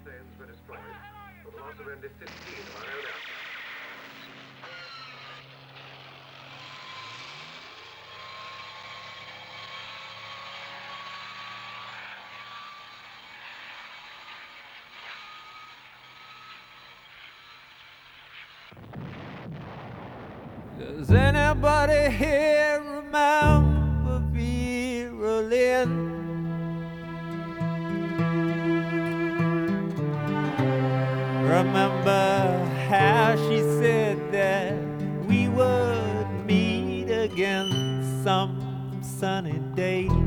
planes were destroyed, for the loss of only 15 of our own aircraft. Does anybody here remember Vera Lynn? Remember how she said that we would meet again some sunny day?